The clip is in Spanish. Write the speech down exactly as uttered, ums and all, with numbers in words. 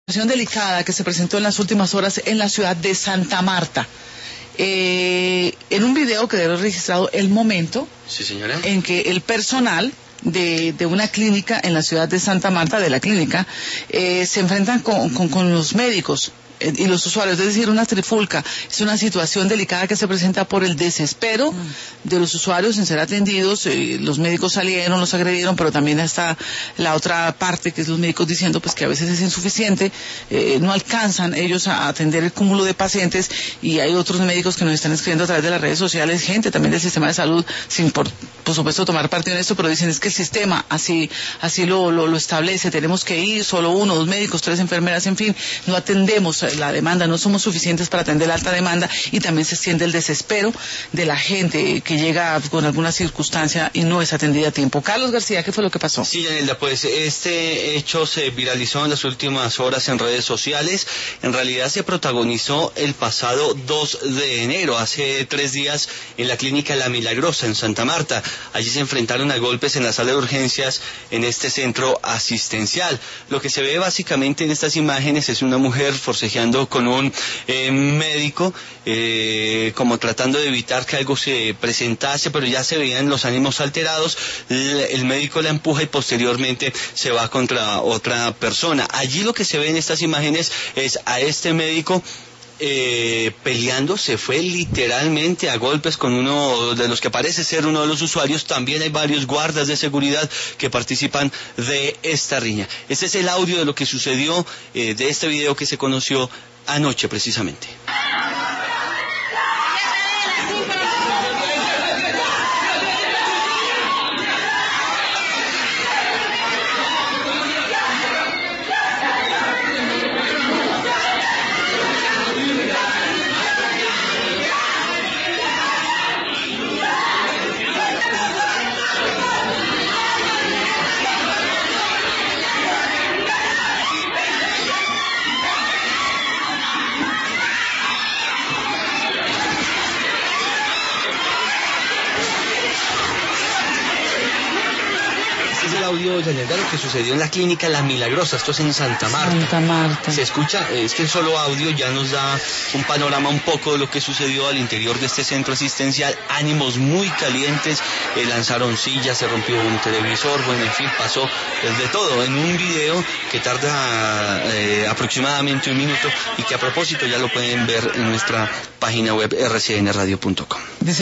Situación delicada que se presentó en las últimas horas en la ciudad de Santa Marta. Eh, en un video que debe haber registrado el momento sí, señora, en que el personal de, de una clínica en la ciudad de Santa Marta, de la clínica, eh, se enfrentan con, con, con los médicos eh, y los usuarios, es decir, una trifulca. Es una situación delicada que se presenta por el desespero mm. de los usuarios en ser atendidos. Eh, los médicos salieron, los agredieron, pero también está la otra parte, que es los médicos diciendo pues que a veces es insuficiente, eh, no alcanzan ellos a atender el cúmulo de pacientes, y hay otros médicos que nos están escribiendo a través de las redes sociales, gente también del sistema de salud, sin por, por supuesto tomar partido en esto, pero dicen es que el sistema así así lo, lo, lo establece, tenemos que ir solo uno, dos médicos, tres enfermeras, en fin, no atendemos la demanda, no somos suficientes para atender la alta demanda, y también se extiende el desespero de la gente que llega con alguna circunstancia y no es atendida a tiempo. Carlos García, ¿qué fue lo que pasó? Sí, Yanelda, pues este hecho se viralizó en las últimas horas en redes sociales. En realidad se protagonizó el pasado dos de enero, hace tres días, en la clínica La Milagrosa, en Santa Marta. Allí se enfrentaron a golpes en la sala de urgencias en este centro asistencial. Lo que se ve básicamente en estas imágenes es una mujer forcejeando con un eh, médico, eh, como tratando de evitar que algo se presentase, pero ya se veían los ánimos alterados. El, el médico la empuja y posteriormente se va contra otra persona. Allí lo que se ve en estas imágenes es a este médico Eh, peleando, se fue literalmente a golpes con uno de los que parece ser uno de los usuarios. También hay varios guardas de seguridad que participan de esta riña. Este es el audio de lo que sucedió, eh, de este video que se conoció anoche precisamente. Es el audio de lo que sucedió en la clínica La Milagrosa, esto es en Santa Marta. Santa Marta. Se escucha, es que el solo audio ya nos da un panorama un poco de lo que sucedió al interior de este centro asistencial. Ánimos muy calientes, eh, lanzaron sillas, se rompió un televisor, bueno, en fin, pasó de todo en un video que tarda eh, aproximadamente un minuto y que a propósito ya lo pueden ver en nuestra página web r c n radio punto com.